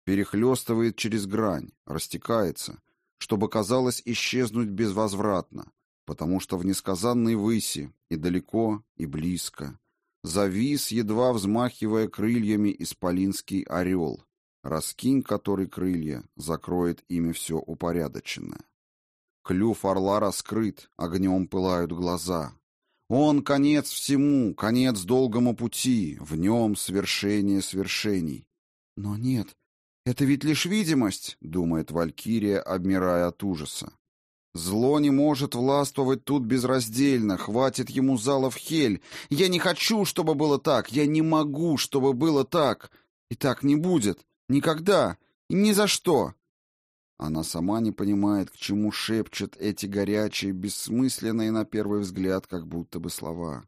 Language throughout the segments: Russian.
перехлестывает через грань, растекается, чтобы, казалось, исчезнуть безвозвратно, потому что в несказанной выси, и далеко, и близко, завис, едва взмахивая крыльями, исполинский орел, раскинь который крылья, закроет ими все упорядоченное. Клюв орла раскрыт, огнем пылают глаза. Он — конец всему, конец долгому пути, в нем свершение свершений. Но нет, это ведь лишь видимость, думает Валькирия, обмирая от ужаса. Зло не может властвовать тут безраздельно, хватит ему залов Хель. Я не хочу, чтобы было так, я не могу, чтобы было так. И так не будет, никогда, и ни за что. Она сама не понимает, к чему шепчет эти горячие, бессмысленные на первый взгляд, как будто бы слова.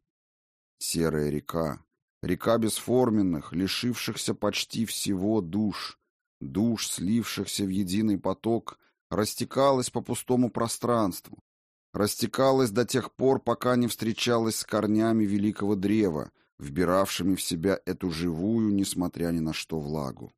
Серая река, река бесформенных, лишившихся почти всего душ, слившихся в единый поток, растекалась по пустому пространству, растекалась до тех пор, пока не встречалась с корнями великого древа, вбиравшими в себя эту живую, несмотря ни на что, влагу.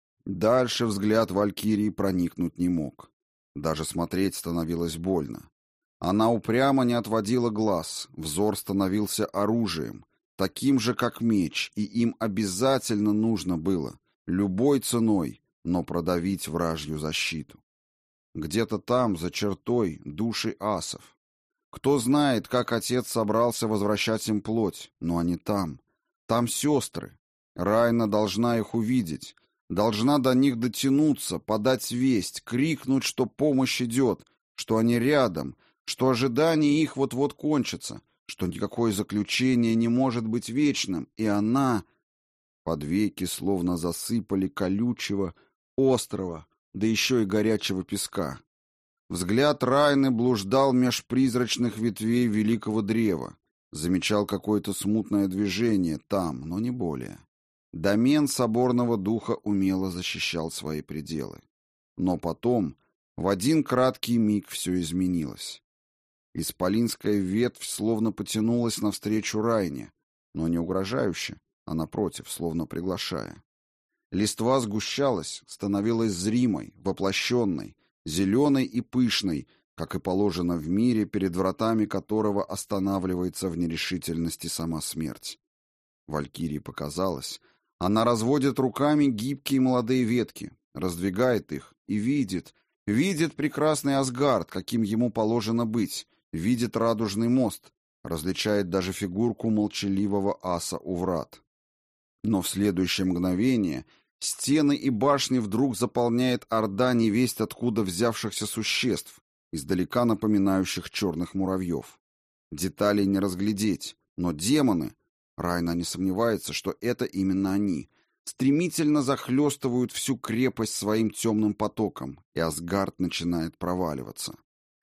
Дальше взгляд Валькирии проникнуть не мог. Даже смотреть становилось больно. Она упрямо не отводила глаз, взор становился оружием, таким же, как меч, и им обязательно нужно было, любой ценой, но продавить вражью защиту. Где-то там, за чертой, души асов. Кто знает, как отец собрался возвращать им плоть, но они там. Там сестры. Райна должна их увидеть, должна до них дотянуться, подать весть, крикнуть, что помощь идет, что они рядом, что ожидание их вот-вот кончится, что никакое заключение не может быть вечным, и она... Под веки словно засыпали колючего, острого, да еще и горячего песка. Взгляд Райны блуждал меж призрачных ветвей великого древа, замечал какое-то смутное движение там, но не более. Домен соборного духа умело защищал свои пределы. Но потом, в один краткий миг, все изменилось. Исполинская ветвь словно потянулась навстречу Райне, но не угрожающе, а напротив, словно приглашая. Листва сгущалась, становилась зримой, воплощенной, зеленой и пышной, как и положено в мире, перед вратами которого останавливается в нерешительности сама смерть. Валькирии показалось, она разводит руками гибкие молодые ветки, раздвигает их и видит прекрасный Асгард, каким ему положено быть, видит радужный мост, различает даже фигурку молчаливого аса у врат. Но в следующее мгновение стены и башни вдруг заполняет орда невесть откуда взявшихся существ, издалека напоминающих черных муравьев. Деталей не разглядеть, но демоны, Райна не сомневается, что это именно они, стремительно захлестывают всю крепость своим темным потоком, и Асгард начинает проваливаться.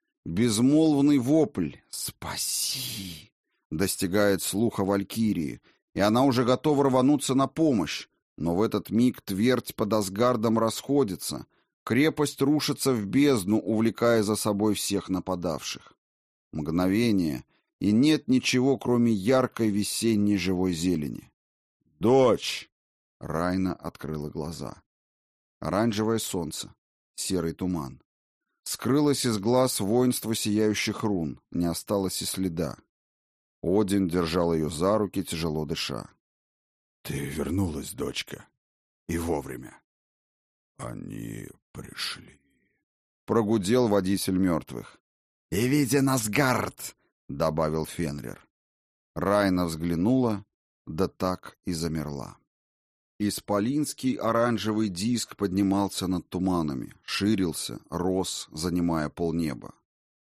Безмолвный вопль «Спаси!» достигает слуха Валькирии, и она уже готова рвануться на помощь, но в этот миг твердь под Асгардом расходится, крепость рушится в бездну, увлекая за собой всех нападавших. Мгновение, и нет ничего, кроме яркой весенней живой зелени. «Дочь!» — Райна открыла глаза. Оранжевое солнце, серый туман. Скрылось из глаз воинство сияющих рун, не осталось и следа. Один держал ее за руки, тяжело дыша. «Ты вернулась, дочка, и вовремя». «Они пришли», — прогудел водитель мертвых. «И виден Асгард», — добавил Фенрир. Райна взглянула, да так и замерла. Исполинский оранжевый диск поднимался над туманами, ширился, рос, занимая полнеба.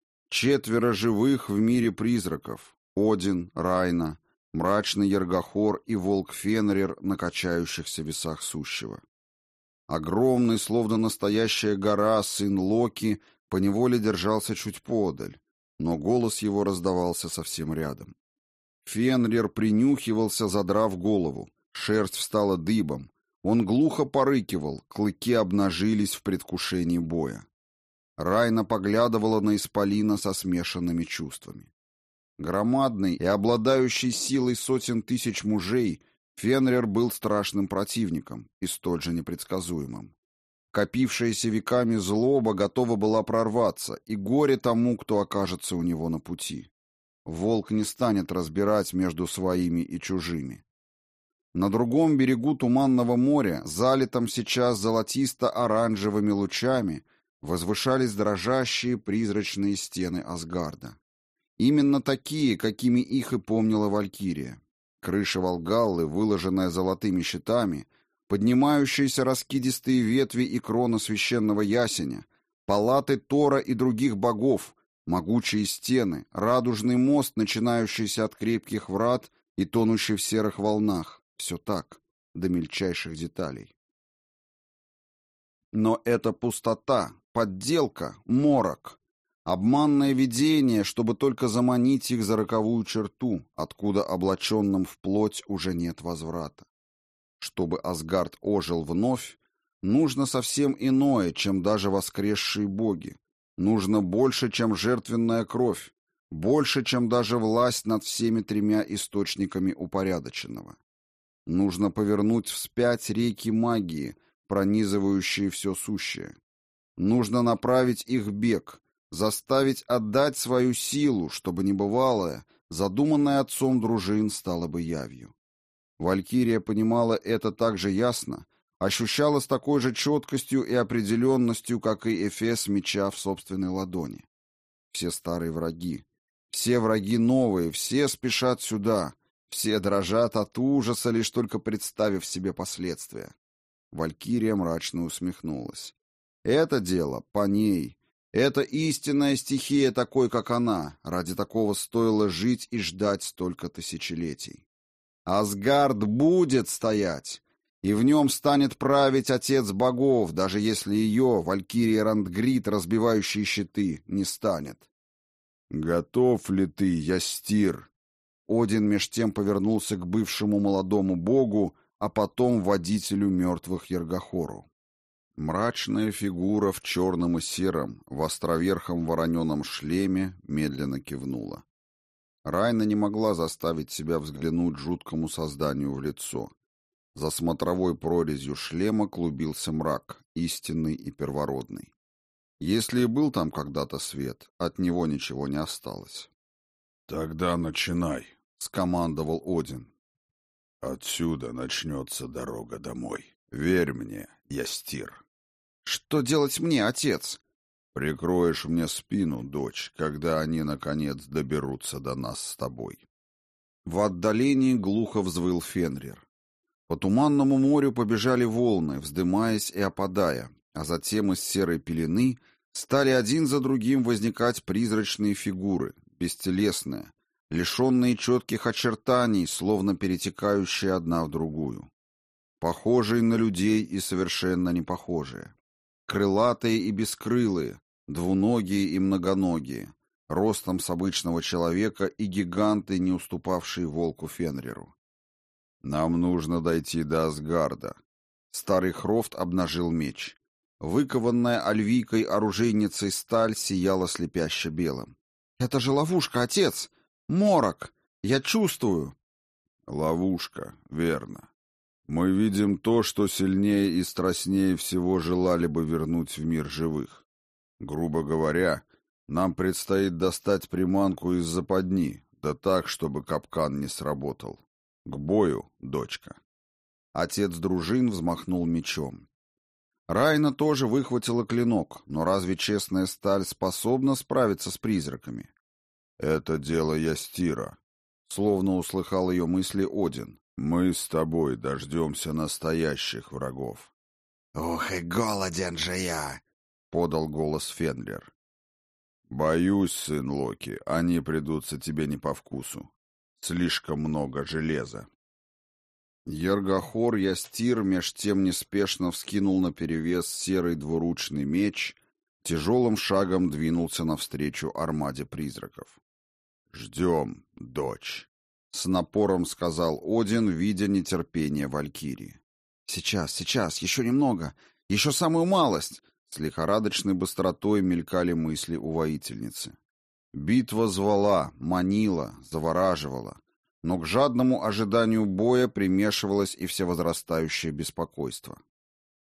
4 живых в мире призраков — Один, Райна, мрачный Ергохор и волк Фенрир на качающихся весах сущего. Огромный, словно настоящая гора, сын Локи поневоле держался чуть подаль, но голос его раздавался совсем рядом. Фенрир принюхивался, задрав голову, шерсть встала дыбом, он глухо порыкивал, клыки обнажились в предвкушении боя. Райна поглядывала на исполина со смешанными чувствами. Громадный и обладающий силой сотен тысяч мужей, Фенрир был страшным противником и столь же непредсказуемым. Копившаяся веками злоба готова была прорваться, и горе тому, кто окажется у него на пути. Волк не станет разбирать между своими и чужими. На другом берегу Туманного моря, залитом сейчас золотисто-оранжевыми лучами, возвышались дрожащие призрачные стены Асгарда. Именно такие, какими их и помнила Валькирия. Крыша Валгаллы, выложенная золотыми щитами, поднимающиеся раскидистые ветви и крона священного ясеня, палаты Тора и других богов, могучие стены, радужный мост, начинающийся от крепких врат и тонущий в серых волнах. Все так, до мельчайших деталей. Но это пустота, подделка, морок, обманное видение, чтобы только заманить их за роковую черту, откуда облаченным в плоть уже нет возврата. Чтобы Асгард ожил вновь, нужно совсем иное, чем даже воскресшие боги. Нужно больше, чем жертвенная кровь, больше, чем даже власть над всеми тремя источниками упорядоченного. Нужно повернуть вспять реки магии, пронизывающие все сущее. Нужно направить их бег, заставить отдать свою силу, чтобы небывалое, задуманное отцом дружин, стало бы явью. Валькирия понимала это так же ясно, ощущала с такой же четкостью и определенностью, как и эфес меча в собственной ладони. Все старые враги, все враги новые, все спешат сюда, все дрожат от ужаса, лишь только представив себе последствия. Валькирия мрачно усмехнулась. Это дело по ней. Это истинная стихия такой, как она. Ради такого стоило жить и ждать столько тысячелетий. Асгард будет стоять, и в нем станет править отец богов, даже если ее, Валькирия Рандгрид, разбивающей щиты, не станет. «Готов ли ты, Ястир?» Один меж тем повернулся к бывшему молодому богу, а потом водителю мертвых Ергохору. Мрачная фигура в черном и сером, в островерхом вороненом шлеме, медленно кивнула. Райна не могла заставить себя взглянуть жуткому созданию в лицо. За смотровой прорезью шлема клубился мрак, истинный и первородный. Если и был там когда-то свет, от него ничего не осталось. «Тогда начинай», — скомандовал Один. «Отсюда начнется дорога домой. Верь мне, Ястир». «Что делать мне, отец?» «Прикроешь мне спину, дочь, когда они, наконец, доберутся до нас с тобой». В отдалении глухо взвыл Фенрир. По туманному морю побежали волны, вздымаясь и опадая, а затем из серой пелены стали один за другим возникать призрачные фигуры, бестелесные, лишенные четких очертаний, словно перетекающие одна в другую. Похожие на людей и совершенно не похожие. Крылатые и бескрылые, двуногие и многоногие, ростом с обычного человека и гиганты, не уступавшие волку Фенриру. «Нам нужно дойти до Асгарда». Старый Хрофт обнажил меч. Выкованная альвийкой оружейницей сталь сияла слепяще белым. «Это же ловушка, отец! Морок! Я чувствую!» «Ловушка, верно. Мы видим то, что сильнее и страстнее всего желали бы вернуть в мир живых. Грубо говоря, нам предстоит достать приманку из западни, да так, чтобы капкан не сработал. К бою, дочка». Отец дружин взмахнул мечом. Райна тоже выхватила клинок, но разве честная сталь способна справиться с призраками? «Это дело Ястира», — словно услыхал ее мысли Один. «Мы с тобой дождемся настоящих врагов». «Ух, и голоден же я!» — подал голос Фенрир. «Боюсь, сын Локи, они придутся тебе не по вкусу. Слишком много железа». Ергохор Ястир меж тем неспешно вскинул наперевес серый двуручный меч, тяжелым шагом двинулся навстречу армаде призраков. «Ждем, дочь», — с напором сказал Один, видя нетерпение Валькирии. «Сейчас, еще немного, еще самую малость!» С лихорадочной быстротой мелькали мысли у воительницы. Битва звала, манила, завораживала, но к жадному ожиданию боя примешивалось и всевозрастающее беспокойство.